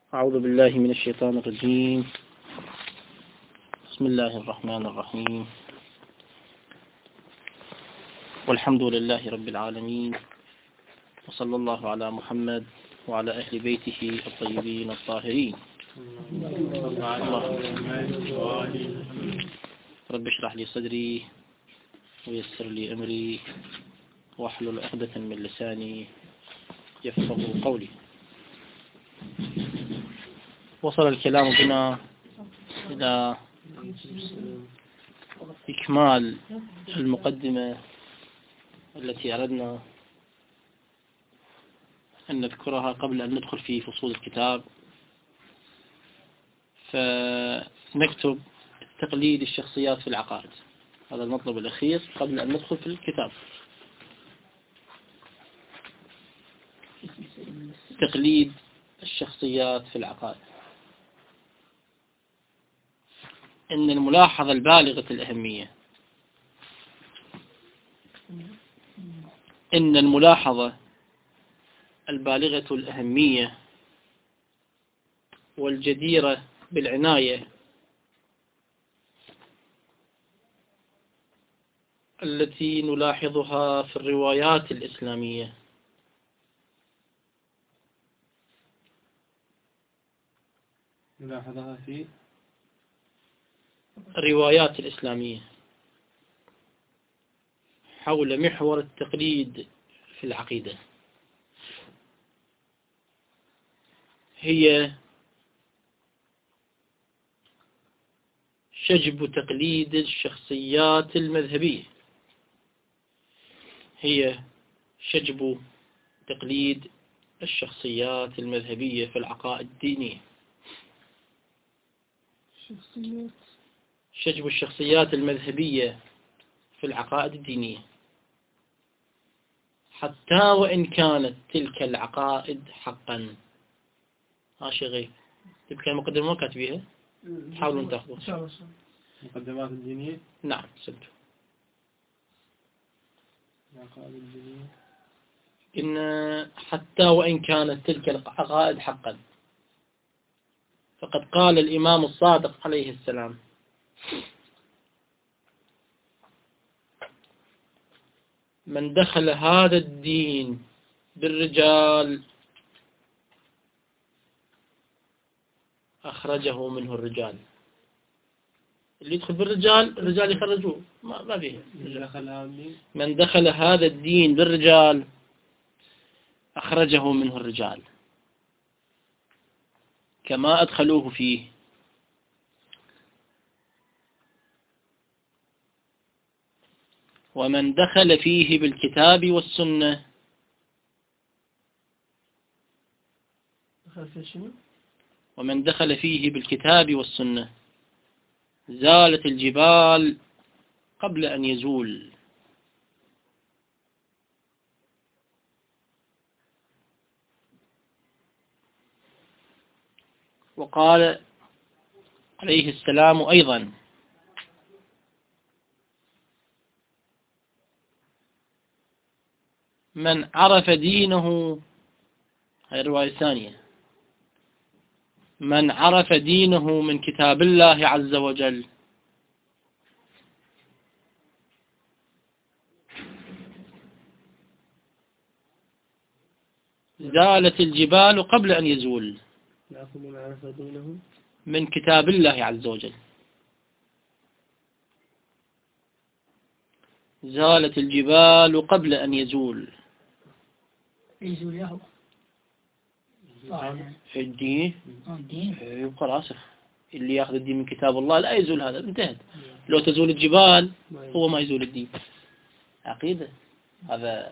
أعوذ بالله من الشيطان الرجيم. بسم الله الرحمن الرحيم، والحمد لله رب العالمين، وصلى الله على محمد وعلى أهل بيته الطيبين الطاهرين. رب اشرح لي صدري ويسر لي أمري واحلل عقدة من لساني يفقه قولي. وصل الكلام بنا إلى إكمال المقدمة التي أردنا أن نذكرها قبل أن ندخل في فصول الكتاب، فنكتب تقليد الشخصيات في العقائد. هذا المطلب الأخير قبل أن ندخل في الكتاب، تقليد الشخصيات في العقائد. إن الملاحظة البالغة الأهمية إن الملاحظة البالغة الأهمية والجديرة بالعناية التي نلاحظها في الروايات الإسلامية نلاحظها في الروايات الإسلامية حول محور التقليد في العقيدة، هي شجب تقليد الشخصيات المذهبية هي شجب تقليد الشخصيات المذهبية في العقائد الدينية. شجب الشخصيات المذهبية في العقائد الدينية، حتى وإن كانت تلك العقائد حقا. ها شيء غير تبقى المقدمة ما كاتبيها، تحاولون تأخذوا مقدمات الدينية. نعم سبتوا العقائد الدينية. إن حتى وإن كانت تلك العقائد حقا، فقد قال الإمام الصادق عليه السلام: من دخل هذا الدين بالرجال أخرجه منه الرجال. اللي يدخل بالرجال الرجال يخرجوه، ما فيه. من دخل هذا الدين بالرجال أخرجه منه الرجال كما أدخلوه فيه. ومن دخل فيه بالكتاب والسنة ومن دخل فيه بالكتاب والسنة زالت الجبال قبل أن يزول. وقال عليه السلام أيضا: من عرف دينه، هذه الرواية الثانية، من عرف دينه من كتاب الله عز وجل زالت الجبال قبل أن يزول. من عرف دينه من كتاب الله عز وجل زالت الجبال قبل أن يزول. يزول يهو الدين يبقى راسخ. اللي يأخذ الدين من كتاب الله لا يزول، هذا انتهت. لو تزول الجبال هو ما يزول الدين. عقيدة. هذا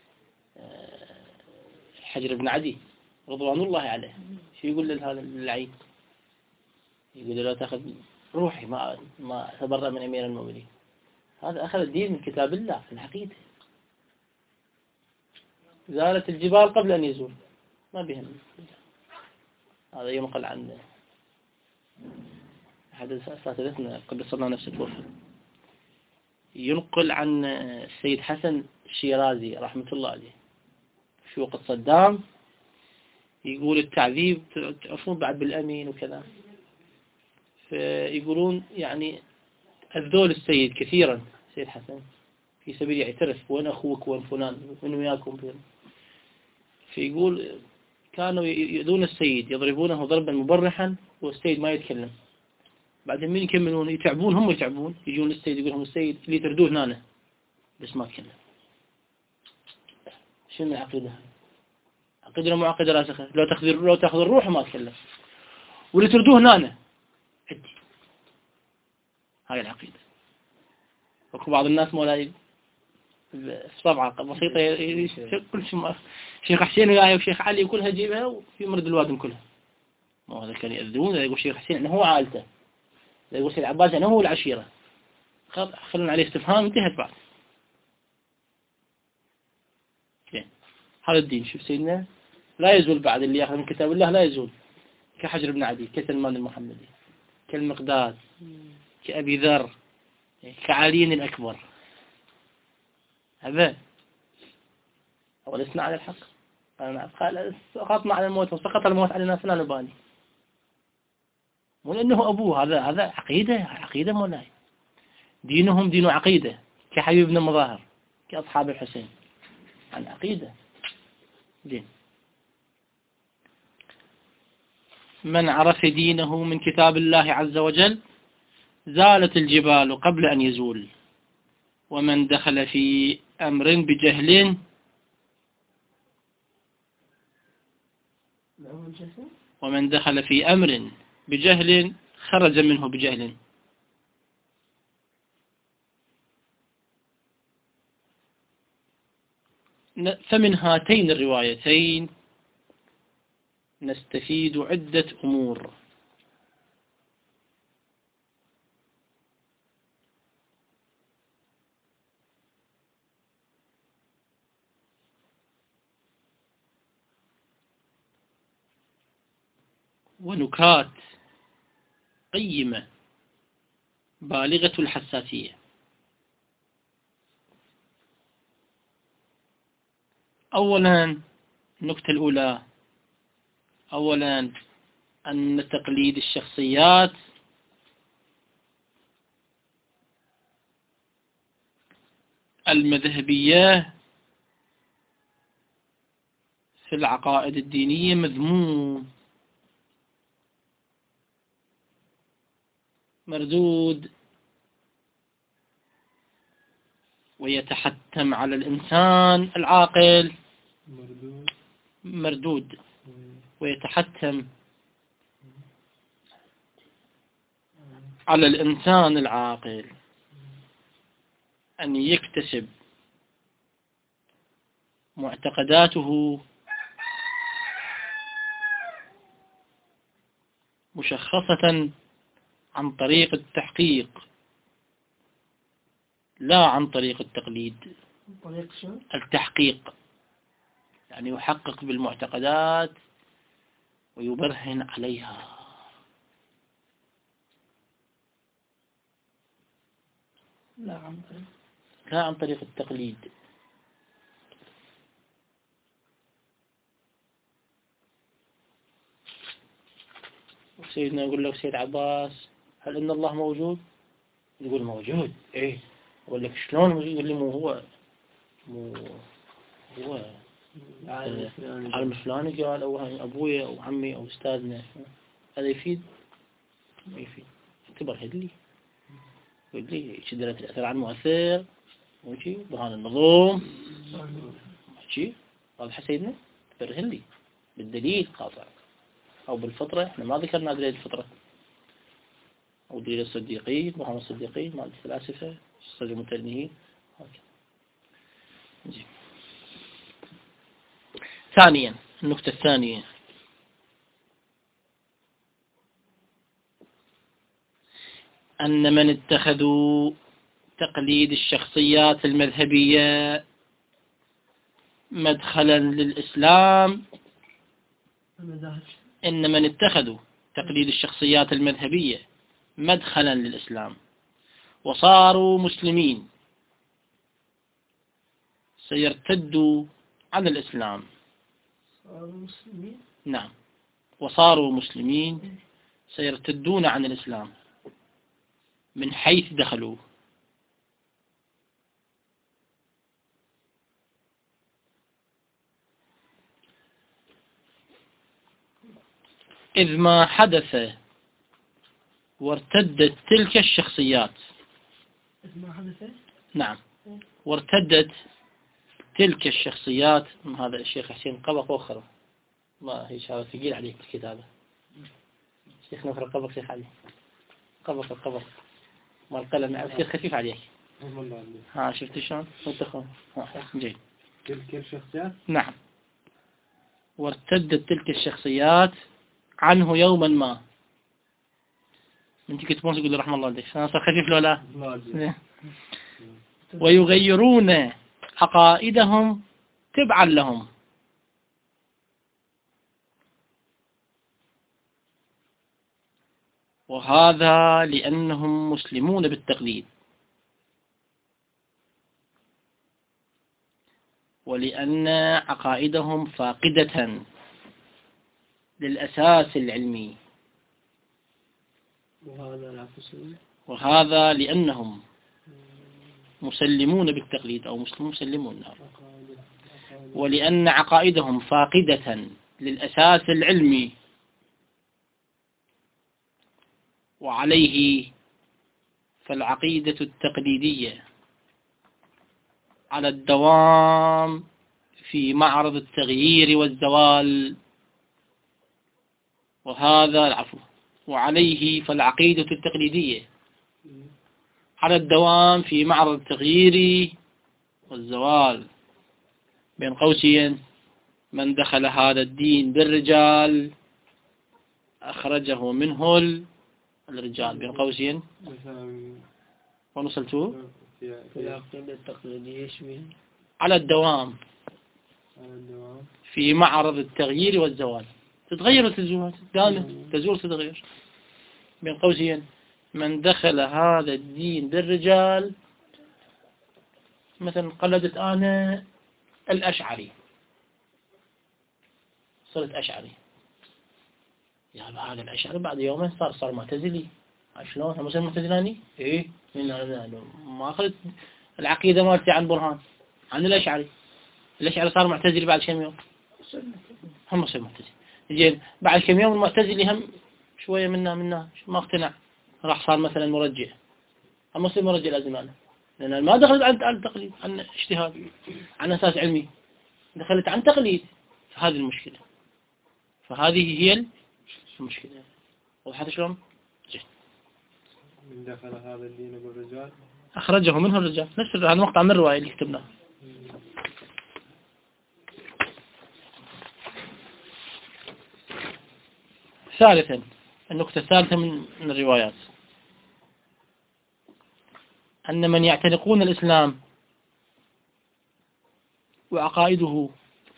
حجر بن عدي رضوان الله عليه شو يقول لهذا اللعين؟ يقول لا تأخذ روحي، ما تبرأ من أمير المؤمنين. هذا أخذ الدين من كتاب الله في الحقيقة. زالت الجبال قبل أن يزول، ما بهم. هذا ينقل عن أحد أساتذتنا قدس الله نفسه توفى، ينقل عن السيد حسن الشيرازي رحمة الله عليه في وقت صدام، يقول التعذيب تعرفون بعد بالأمين وكذا، فيقولون يعني أذول السيد كثيرا، سيد حسن في سبيل يعترف وين أخوك وين فلان من وياكم فين. فيقول كانوا يؤذون السيد يضربونه ضربا مبرحا والسيد ما يتكلم. بعدين مين يكملون يتعبون، هم يتعبون، يجون للسيد يقول لهم السيد اللي تردوه هنا بس ما تكلم. شنو العقيدة؟ عقيدة معقدة راسخة، لو تاخذ الروح ما تكلم، واللي تردوه هنا عدي. هاي العقيدة. وكو بعض الناس مولاي صبعة بسيطة كل شيء، شيخ حسين وياي وشيخ علي وكلها جيبها وفي مرد الوادم كلها. ما هذا كان يأذون، يقول شيخ حسين انه هو عائلته، يقول سيد عباس انه هو العشيرة، خلنا عليه استفهام انتهت بعد. هذا الدين. شوف سيدنا لا يزول بعد اللي يأخذ من كتاب الله لا يزول، كحجر بن عدي، كسلمان المحمدي، كالمقداد، كأبي ذر، كعلي الأكبر. هذا هو لسنا على الحق. قال سقطنا على الموت وسقط الموت علينا فلا نبالي. مو لأنه أبوه، هذا عقيدة مولاي. دينهم دين عقيدة، كحبيب بن مظاهر، كأصحاب الحسين، عن عقيدة دين. من عرف دينه من كتاب الله عز وجل زالت الجبال قبل أن يزول، ومن دخل في أمر بجهل خرج منه بجهل. فمن هاتين الروايتين نستفيد عدة أمور. ونكات قيمة بالغة الحساسية. أولا، النكتة الأولى، أولا أن تقليد الشخصيات المذهبية في العقائد الدينية مذموم مردود، ويتحتم على الإنسان العاقل مردود، ويتحتم على الإنسان العاقل أن يكتسب معتقداته مشخصة عن طريق التحقيق لا عن طريق التقليد. التحقيق يعني يحقق بالمعتقدات ويبرهن عليها، لا عن طريق التقليد. سيدنا يقول لك سيد عباس هل إن الله موجود؟ يقول موجود. إيه؟ يقول لك شلون؟ يقول لي مو هو عالم فلاني قال أو أبويا أو عمي أو أستاذنا. هذا يفيد؟ ما يفيد. تبرهد لي، يقول لي شدرة الأثر عن مؤثر وشي برهان النظام شي. هذا حسيدنا تبرهد لي بالدليل قاطع أو بالفطرة. إحنا ما ذكرنا دليل الفطرة أو دليل الصديقين، برهان الصديقين مال الفلاسفة الصدق المتنهين. ثانيا، النقطة الثانية أن من اتخذوا تقليد الشخصيات المذهبية مدخلا للإسلام، إن من اتخذوا تقليد الشخصيات المذهبية مدخلا للإسلام وصاروا مسلمين سيرتدوا عن الإسلام. نعم، وصاروا مسلمين سيرتدون عن الإسلام من حيث دخلوا. إذ ما حدث وارتدت تلك الشخصيات. إذ ما حدث. نعم، وارتدت تلك الشخصيات. هذا الشيخ حسين قبق أخرى، ما هي شهادة ثقيل عليك الكتابة. شيخ نفر قبق شيخ علي قبق ما القلم الشيخ خفيف عليك. ها شفت شلون وتخون جيد. تلك الشخصيات. نعم، وارتدت تلك الشخصيات عنه يوما ما. انت كنت موسى قل رحمه الله عليك أنا صار خفيف لو لا. ويغيرون عقائدهم تبعا لهم. وهذا لأنهم مسلمون بالتقليد، ولأن عقائدهم فاقدة للأساس العلمي. وهذا لأنهم مسلمون بالتقليد أو مسلمون، ولأن عقائدهم فاقدة للأساس العلمي. وعليه فالعقيدة التقليدية على الدوام في معرض التغيير والزوال. وهذا العفو. وعليه فالعقيدة التقليدية على الدوام في معرض التغيير والزوال. بين قوسين: من دخل هذا الدين بالرجال أخرجه منه الرجال. بين قوسين ونصلتوا في العقيدة التقليدية على الدوام في معرض التغيير والزوال. تتغير وتزول دائما، تزول تتغير. بين قوسين: من دخل هذا الدين بالرجال، مثلا قلدت أنا الأشعري، صرت أشعري. يا هذا الأشعري بعد يومين صار معتزلي. شلون هم صار معتزلاني؟ إيه ما أخذت العقيدة مالتي عن برهان، عن الأشعري. الأشعري صار معتزلي بعد كم يوم، هم صار معتزلي. زين بعد كم يوم المعتزلي هم شوية منا ما اقتنع، راح صار مثلا مرجع. هم صار مرجع لازم أنا، لأن ما دخلت عن تقليد، عن اجتهاد، عن أساس علمي، دخلت عن تقليد. فهذه المشكلة، فهذه هي المشكلة. وضحت شلون؟ من دخل هذا الدين بالرجال أخرجه منه الرجال. نفس هذا مقطع من الرواية اللي كتبناه. ثالثا، النقطة الثالثة من الروايات: أن من يعتنقون الإسلام وعقائده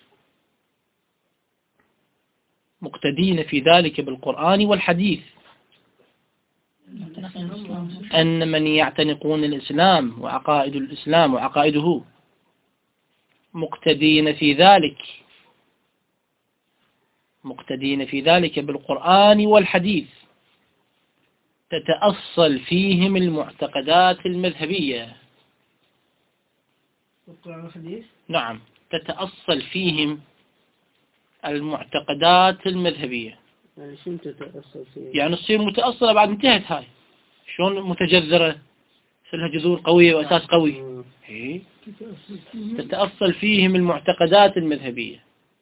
مقتدين في ذلك بالقرآن والحديث. أن من يعتنقون الإسلام وعقائد الإسلام وعقائده مقتدين في ذلك بالقرآن والحديث تتأصل فيهم المعتقدات المذهبية. القرآن والحديث. نعم، تتأصل فيهم المعتقدات المذهبية. يعني شو تتأصل فيهم؟ يعني تصير متأصلة بعد انتهت هاي. شلون متجذرة، لها جذور قوية وأساس قوي. تتأصل فيهم المعتقدات المذهبية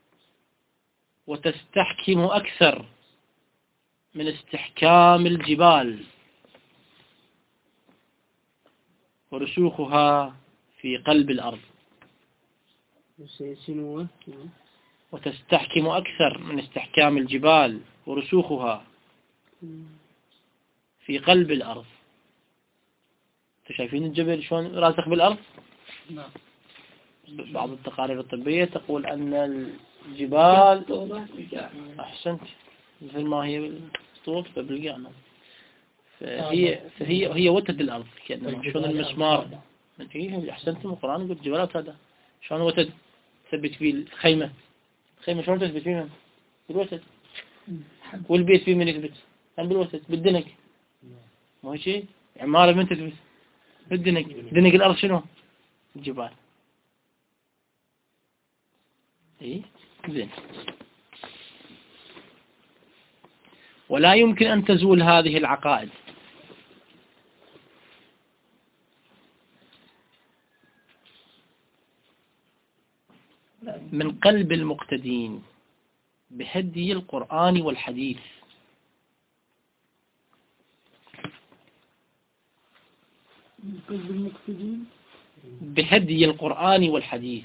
وتستحكم أكثر من استحكام الجبال ورسوخها في قلب الأرض. وتستحكم أكثر من استحكام الجبال ورسوخها في قلب الأرض. شايفين الجبل شلون راسخ بالأرض؟ نعم. بعض التقارير الطبية تقول أن الجبال أحسنت مثل ما هي بالطوط بالقاع. فهي وتد الأرض كأنه شلون المسمار. إيه أحسنتم. القرآن يقول جبالات هذا شلون وتد ثبت فيه الخيمة. الخيمة شلون تثبت فيها؟ بالوسط. والبيت فيه من يثبت؟ هم بالوسط بالدنق. مو شيء عمارة من تثبت؟ بالدنق. دنق الأرض شنو؟ الجبال. إيه زين. ولا يمكن أن تزول هذه العقائد من قلب المقتدين بهدي القرآن والحديث. من قلب المقتدين بهدي القرآن والحديث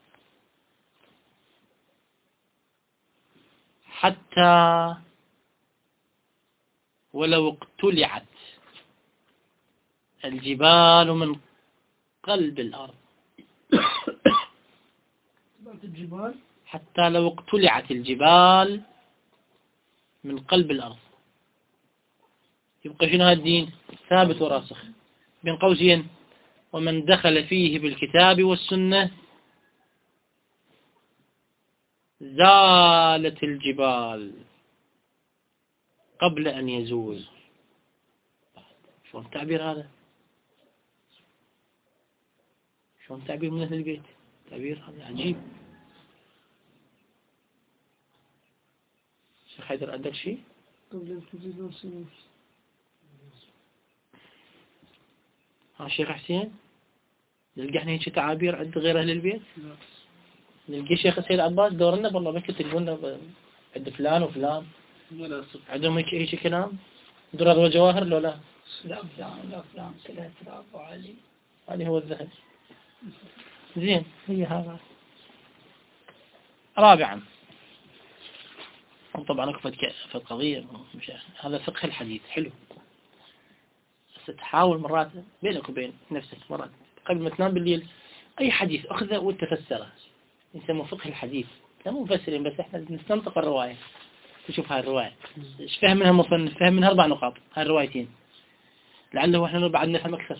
حتى ولو اقتلعت الجبال من قلب الأرض. الجبال حتى لو اقتلعت الجبال من قلب الأرض يبقى شنو هذا الدين ثابت وراسخ. بين قوسين ومن دخل فيه بالكتاب والسنة زالت الجبال قبل أن يزول. شلون التعبير هذا؟ شلون تعبير من أهل البيت؟ تعبير هذا عجيب. شيخ حيدر عندك شيء؟ قبل الكتاب والسنة. ها شيخ حسين نلقى احنا هيك تعابير عند غير أهل البيت؟ لا. نلقى شيخ سيد عباس دورنا والله بك تقولنا عند فلان وفلان عندهم هيك كلام درر وجواهر لو لا؟ لا فلان لا فلان سلام أبو علي. هذه هو الذهب. زين هي هذا. رابعا طبعا في القضية هذا فقه الحديث حلو. بس تحاول مرات بينك وبين نفسك مرات قبل ما تنام بالليل أي حديث أخذه وتفسره يسموه فقه الحديث. لا مو مفسرين بس احنا نستنطق الرواية. تشوف هاي الرواية ايش فهم منها مصنف؟ فهم منها 4 نقاط هاي الروايتين لعله احنا بعد نفهم أكثر.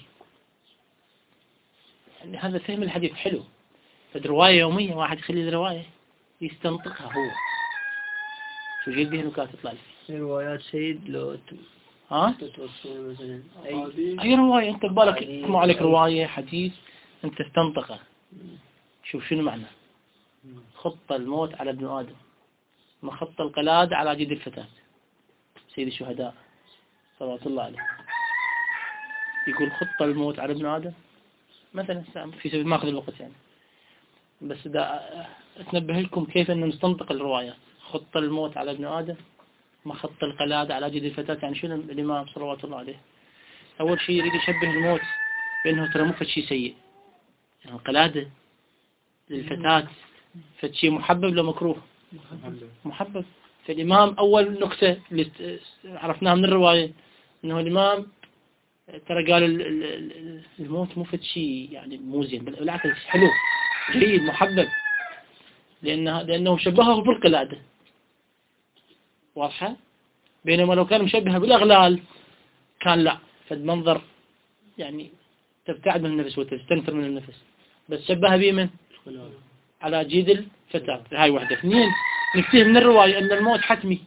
يعني هذا فهم الحديث حلو. فالرواية يومية واحد يخلي الرواية يستنطقها هو شو جيد به نكات تطلع لي روايات سيد لو تتوصل مثلا أي رواية أنت ببالك اسمع عليك رواية حديث أنت تستنطقه. شوف شنو معنى خط الموت على ابن آدم ما خط القلادة على جد الفتاة. سيد الشهداء صلوات الله عليه يقول خط الموت على ابن آدم مثلا في سبيل ما أخذ الوقت يعني بس دا أتنبه لكم كيف أن نستنطق الروايات. خط الموت على ابن آدم ما خط القلادة على جد الفتاة. يعني شنو الإمام صلوات الله عليه أول شيء يريد يشبه الموت بأنه ترى مو فشي سيء. يعني القلادة للفتاة فشي محبب لو مكروه؟ محبب. فالإمام أول نكتة اللي عرفناها من الرواية أنه الإمام ترى قال الموت مو فشي يعني مو زين بالعكس حلو جيد محبب لأنه شبهه بالقلادة. واضحة؟ بينما لو كان مشبهه بالأغلال كان لا فالمنظر يعني تبتعد من النفس وتستنفر من النفس. بس شبهها بمن؟ على جيد الفتاة. هاي واحدة. 2 نفتهم من الرواية أن الموت حتمي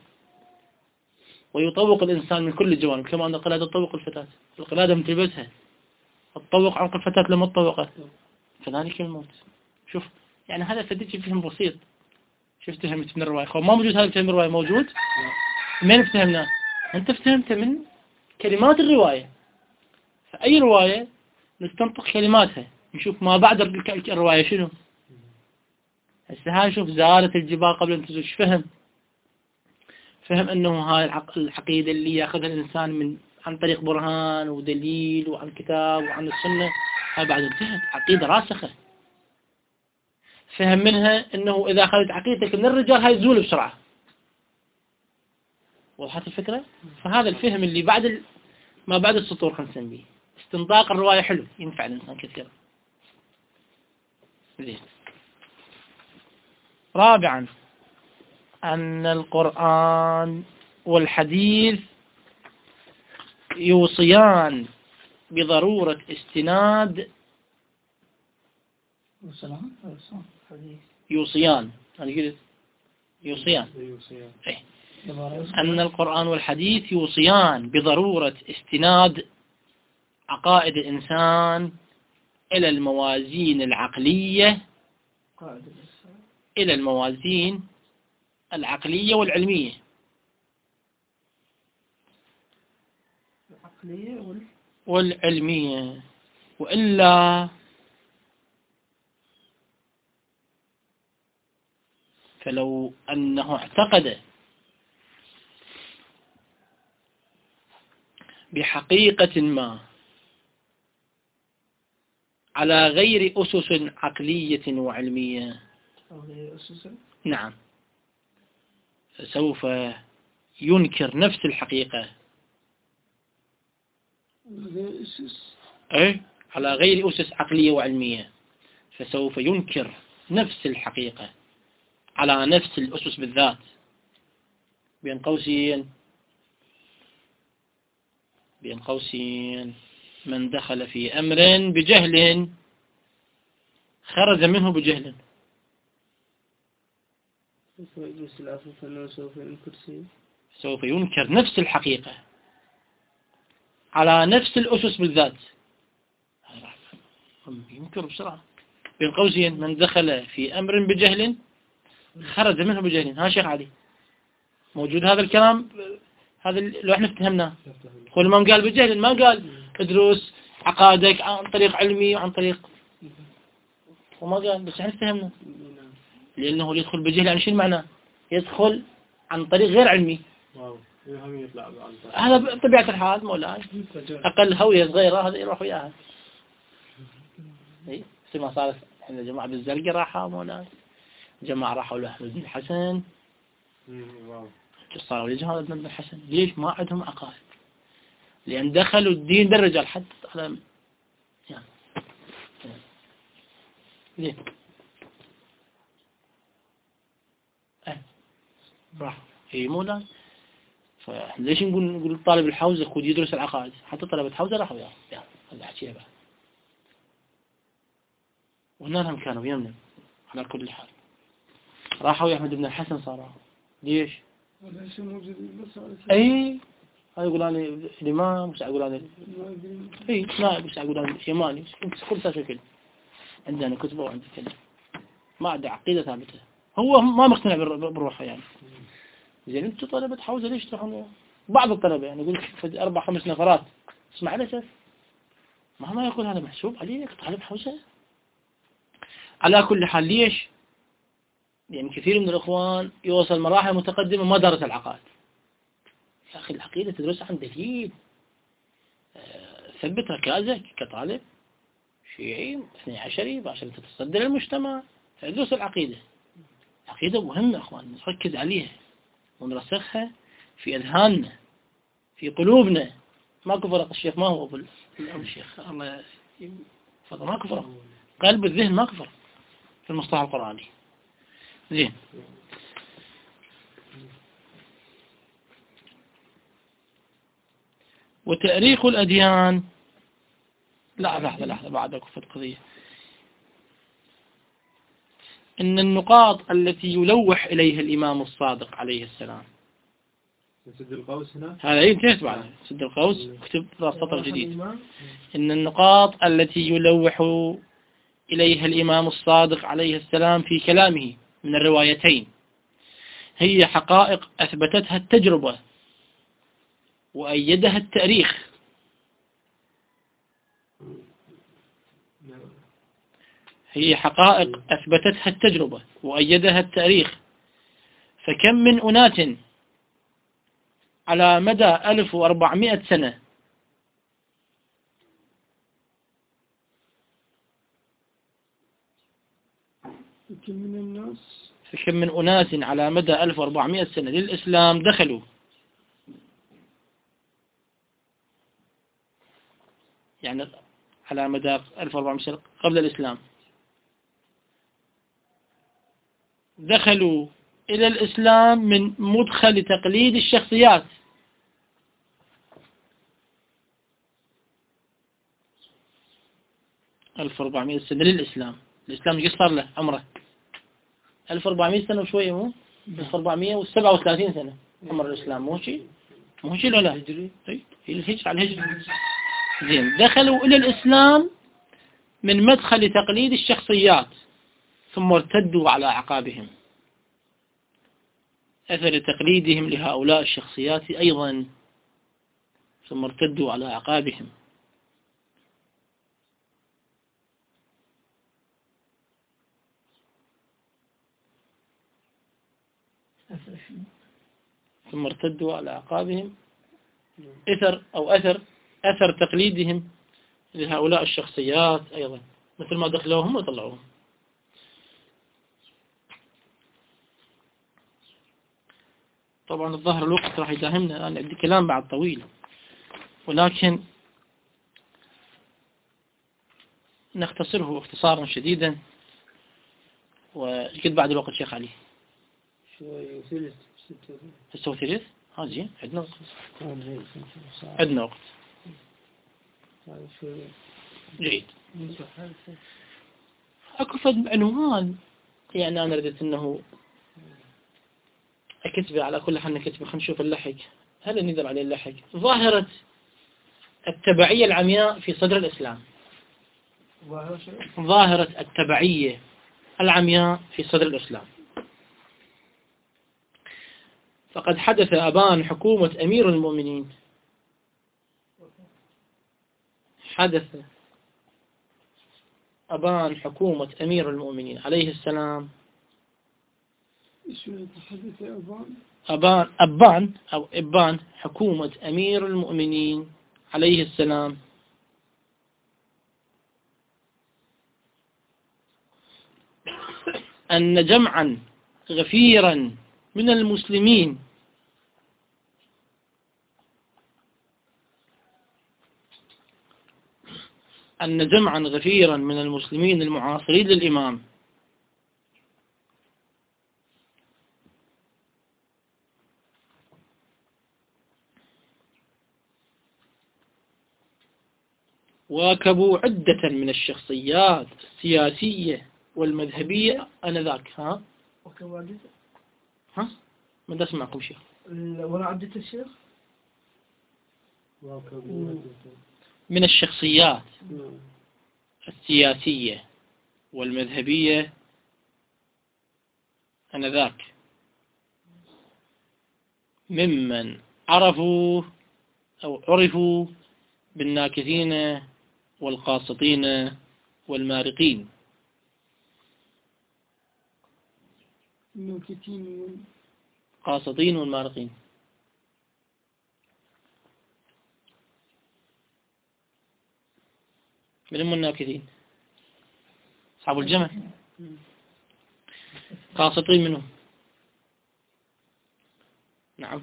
ويطوق الإنسان من كل الجوانب كما أن القلادة تطوق الفتاة. القلادة من تلبسها تطوق عنق الفتاة لما تطوقها كذلك الموت. شوف يعني هذا فديك فهم بسيط. شفت فهمت من الرواية ما موجود هذا الفهم الرواية موجود من فهمناه؟ أنت فهمت من كلمات الرواية. فأي رواية نستنطق كلماتها نشوف ما بعد الرواية شنو. هسه هاي شوف زالت الجبال قبل أن تزول. فهم أنه هاي العقيدة اللي يأخذها الإنسان عن طريق برهان ودليل وعن كتاب وعن السنة هاي بعد انتهت عقيدة راسخة. فهم منها أنه إذا أخذت عقيدتك من الرجال هاي تزول بسرعة. وضحت الفكرة؟ فهذا الفهم اللي ما بعد السطور خلينا نسميه استنطاق الرواية حلو ينفع الإنسان كثيرا. زين. رابعا أن القرآن والحديث يوصيان بضرورة استناد يوصيان أنا قلت يوصيان. إيه. أن القرآن والحديث يوصيان بضرورة استناد عقائد الإنسان إلى الموازين العقلية، إلى الموازين العقلية والعلمية. والعلمية، وإلا فلو أنه اعتقد بحقيقة ما على غير أسس عقلية وعلمية، نعم، فسوف ينكر نفس الحقيقة. أي على غير أسس عقلية وعلمية، فسوف ينكر نفس الحقيقة على نفس الأسس بالذات. بين قوسين من دخل في أمر بجهل خرج منه بجهل. سوف ينكر نفس الحقيقة على نفس الأسس بالذات. ينكر بسرعة. بين قوسين من دخل في أمر بجهل خرج منه بجهل. ها شيخ علي، موجود هذا الكلام؟ هذا لو احنا افتهمناه. هو الإمام قال بجهل، ما قال ادرس عقائدك عن طريق علمي وعن طريق، وما قال، بس احنا افتهمنا. لأنه يدخل بجهل يعني شو المعنى؟ يدخل عن طريق غير علمي. هذا طبيعة الحال مولاي، أقل هوية صغيرة هذا يروح وياها. إيه ما صارت احنا جماعة بالزرقاء راحوا مولاي، جماعة راحوا لأحمد بن الحسن، صاروا لجهاد بن الحسن. ليش؟ ما عندهم عقائد، لأن دخلوا الدين بالرجال حتى على يعني ليه؟ راح اي مولاي. فليش نقول طالب الحوزة خذ يدرس العقائد؟ حتى طلبة حوزة راحوا يا هذا احكي بقى، وهنا هم كانوا يمنا على كل حال. راحوا يا أحمد بن الحسن صاروا. ليش؟ اي هاي يقول أنا الإمام، مش أقول أنا اي نائب، مش أقول أنا إمامي، كل شكل عندنا كتبه وعندي كذا، ما عنده عقيدة ثابتة، هو ما مقتنع بروحه يعني. زين انتم طلبة حوزة ليش تروحون؟ بعض الطلبة يعني يقول 4-5 نفرات، اسمع لسه ما يقول هذا محسوب عليك طالب حوزة. على كل حال ليش؟ يعني كثير من الإخوان يوصل مراحل متقدمة ما درس العقائد. يا أخي العقيدة تدرسها عن دليل، ثبت ركازك كطالب شيعي 12 عشان تتصدر المجتمع، تدرس العقيدة. العقيدة مهمة أخوان، نركز عليها ونرسخها في أذهاننا في قلوبنا. ماكو فرق الشيخ، ما هو أبو الشيخ الله يفضل، ماكو فرق، قلب الذهن ماكو فرق في المصطلح القرآني. زين، وتأريخ الأديان. لحظة بعد أكفة قضية. إن النقاط التي يلوح إليها الإمام الصادق عليه السلام، سد القوس هنا هذا انتهت بعد سد القوس، اكتب سطر جديد. إن النقاط التي يلوح إليها الإمام الصادق عليه السلام في كلامه من الروايتين هي حقائق أثبتتها التجربة وأيدها التاريخ. هي حقائق أثبتتها التجربة وأيدها التاريخ، فكم من أناس على مدى 1400 سنة فكم من أناس على مدى 1400 سنة للإسلام دخلوا، يعني على مدى 1400 سنة قبل الإسلام دخلوا إلى الإسلام من مدخل تقليد الشخصيات. – 1400 سنة للإسلام. الإسلام ايش صار له عمره؟ 1400 سنة وشوية، مو بس 437 سنة عمر الإسلام، مو شيء ولا لا؟ طيب الهجرة على الهجرة. زين، دخلوا إلى الإسلام من مدخل تقليد الشخصيات ثم ارتدوا على أعقابهم، أثر تقليدهم لهؤلاء الشخصيات أيضا ثم ارتدوا على أعقابهم. ثم ارتدوا على أعقابهم أثر تقليدهم لهؤلاء الشخصيات أيضا، مثل ما دخلوهم وطلعوهم. طبعا الظاهر الوقت راح يداهمنا، أنا عندي كلام بعد طويل، ولكن نختصره اختصارا شديدا. وقد بعد الوقت شيخ علي شوي ثلث 6 وثلث. زين، عندنا وقت. عندنا وقت جيد. اكو فد عنوان يعني انا ردت انه اكتبه، على كل حال نكتبه. خلينا نشوف اللحق، هل نقدر عليه اللحق؟ ظاهرة التبعية العمياء في صدر الإسلام. ظاهرة التبعية العمياء في صدر الإسلام. فقد حدث أبان حكومة أمير المؤمنين، حدث أبان حكومة أمير المؤمنين عليه السلام. أبان حكومة أمير المؤمنين عليه السلام أن جمعا غفيرا من المسلمين المعاصرين للإمام واكبوا عدة من الشخصيات السياسية والمذهبية آنذاك. ما دا اسمعكم شيخ ولا عدة الشيخ من الشخصيات السياسية والمذهبية آنذاك ممن عرفوا بالناكثين والقاسطين والمارقين. قاسطين والمارقين. من هم الناكثين؟ أصحاب الجمل. قاسطين منهم. نعم،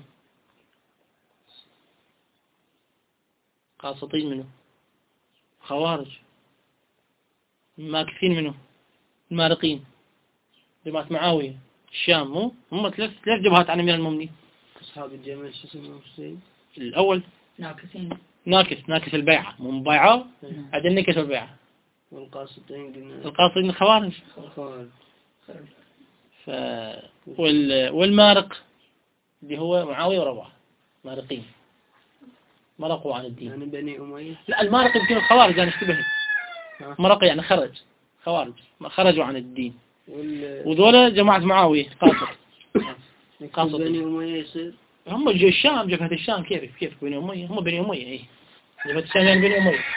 قاسطين منه خوارج. ماكثين منه المارقين، جماعة معاوية الشام. مو هم ثلاث جبهات عن أمير المؤمنين. أصحاب الجمل شو اسمه الأول ناكثين، ناكث البيعة، مو مبايعة عاد نكث البيعة. والقاسطين قلنا القاسطين خوارج. والمارق اللي هو معاوية ورواح، مارقين مرقوا عن الدين. يعني بني أمية. لا، المارق يمكن الخوارج، يعني اشتبه. مرق يعني خرج، خوارج خرجوا عن الدين. وذولا جماعة معاوية قاصد. بني أمية يصير هم الشام، جبهة الشام. كيف بني أمية؟ هم بني أمية. إيه، جبهة الشام يعني بني أمية.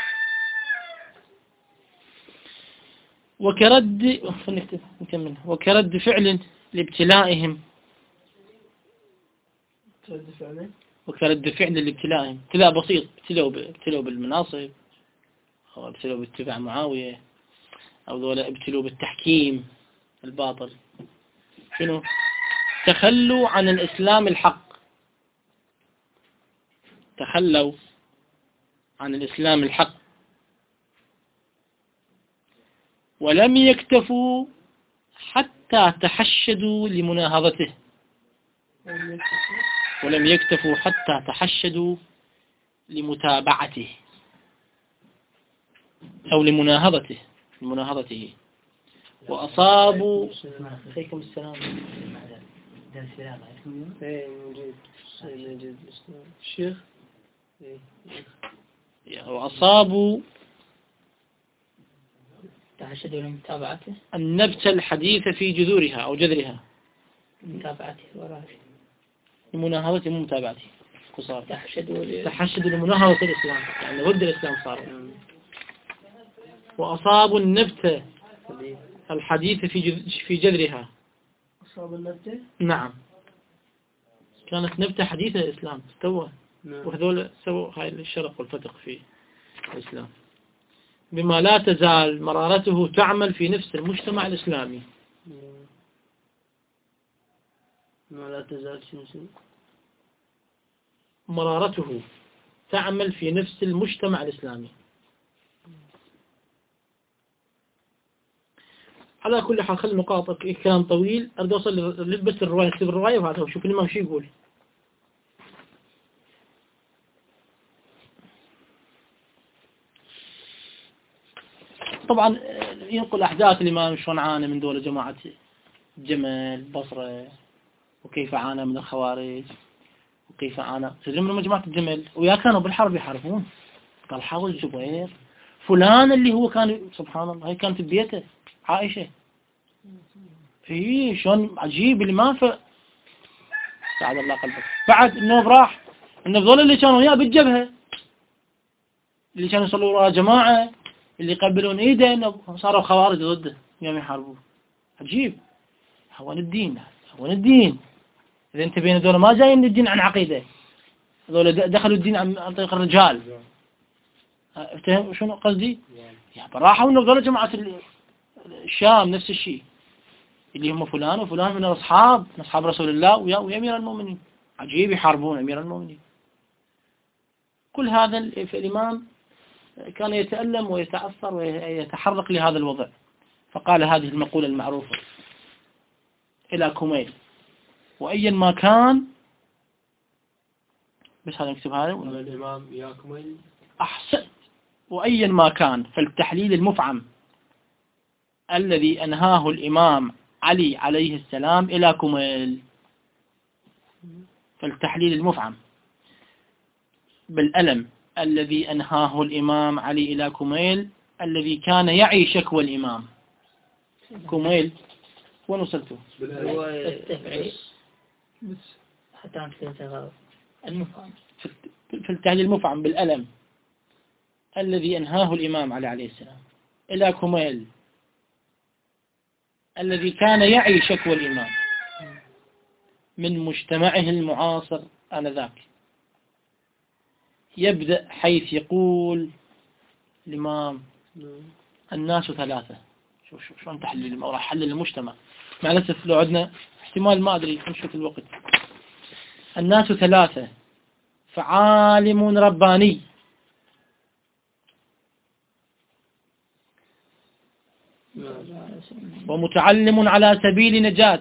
وكرد فعل لابتلائهم. ابتلاء بسيط، ابتلوا بالمناصب، أو ابتلوا باتباع معاوية، أو ذولا ابتلوا بالتحكيم الباطل. شنو؟ تخلوا عن الإسلام الحق. تخلوا عن الإسلام الحق ولم يكتفوا حتى تحشدوا لمناهضته. ولم يكتفوا حتى تحشدوا لمتابعته أو لمناهضته. وأصابوا عليكم السلام. الشيخ وأصابوا تحشدوا لمتابعته النبت الحديث في جذورها أو جذرها متابعته وراء لمناهضة متابعته قصار تحشدوا لمناهضة الإسلام يعني ضد الإسلام صار. وأصابوا النبت الحديث في جذرها. أصاب النبتة؟ نعم كانت نبتة حديثة الإسلام استوى. وهذول سووا هاي الشرق والفتق في الإسلام بما لا تزال مرارته تعمل في نفس المجتمع الإسلامي. ما لا تزال شنو مرارته تعمل في نفس المجتمع الإسلامي. على كل حال خلي نقاط كلام طويل أريد أوصل بس الرواية اكتب الرواية وهذا شوف الإمام شو يقول. طبعا ينقل أحداث الإمام شلون عانى من دولة جماعة جمل بصرة وكيف عانى من الخوارج وكيف عانى من جماعة الجمل ويا كانوا بالحرب يحاربون. قال حاول الزبير فلان اللي هو كان سبحان الله هاي كانت ببيته عائشة ايه شلون عجيب اللي ما سعد الله قلبك. بعد النوب راح النوب ذول اللي كانوا وياه بالجبهة اللي كانوا يصلوا وراء جماعة اللي يقبلون ايده صاروا خوارج ضده يوم يحاربون. عجيب هون الدين هون الدين. اذا انت بين ذول ما جايين الدين عن عقيدة ذول دخلوا الدين عن طريق الرجال. افتهم شنو قصدي يعني راحوا انه ذول جماعة الشام نفس الشيء اللي هم فلان وفلان من اصحاب رسول الله ويا امير المؤمنين. عجيب يحاربون امير المؤمنين. كل هذا الامام كان يتألم ويتأثر ويتحرك لهذا الوضع فقال هذه المقولة المعروفة إلى كميل وأيا ما كان بس هذا نكتب هذا الإمام يا كميل أحسن. وأيا ما كان فالتحليل المفعم الذي أنهاه الإمام علي عليه السلام إلى كميل. فالتحليل المفعم بالألم الذي أنهاه الإمام علي إلى كميل الذي كان يعي شكوى الإمام. كميل وين وصلته؟ حتى عن المفعم في التحليل المفعم بالألم الذي أنهاه الإمام عليه السلام إلى كميل الذي كان يعي شكوى الإمام من مجتمعه المعاصر آنذاك. يبدأ حيث يقول الإمام الناس ثلاثة. شلون تحليل راح حلل المجتمع مع الأسف لو عندنا احتمال ما أدري نشوف الوقت. الناس ثلاثة فعالم رباني ومتعلم على سبيل نجاة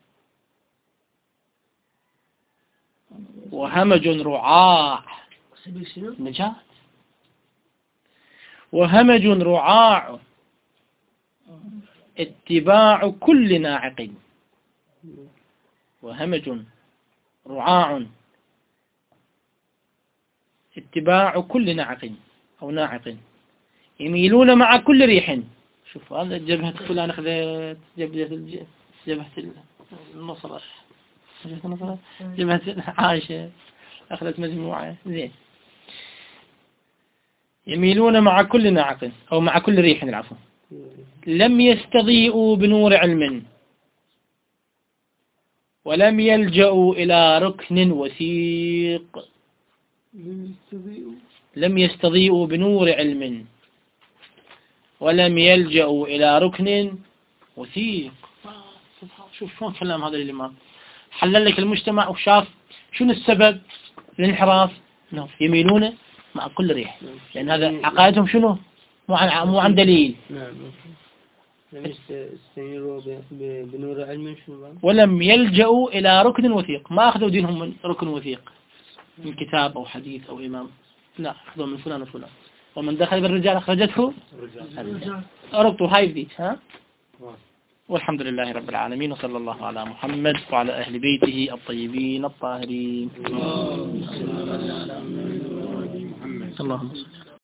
وهمج رعاع نجاة وهمج رعاع اتباع كل ناعق. وهمج رعاع اتباع كل ناعق أو ناعق يميلون مع كل ريح. شوف هذا جبهة فلان أخذت جبهة النصرة جبهة عائشة أخذت مجموعة زين. يميلون مع كل ناعق أو مع كل ريح العفو. لم يستضيئوا بنور علم ولم يلجأوا إلى ركن وثيق. لم يستضيئوا بنور علم ولم يلجأوا إلى ركن وثيق. شوف شلون كلام هذا الإمام حلل لك المجتمع وشاف شنو السبب الانحراف. يميلون مع كل ريح لأن هذا عقائدهم شنو مو عن دليل. بنور علم ولم يلجأوا إلى ركن وثيق. ما أخذوا دينهم من ركن وثيق من كتاب أو حديث أو إمام لا أخذوا من فلان وفلان. ومن دخل بالرجال أخرجته ربطوا هاي بديك ها والحمد لله رب العالمين، وصلى الله على محمد وعلى أهل بيته الطيبين الطاهرين. اللهم صل.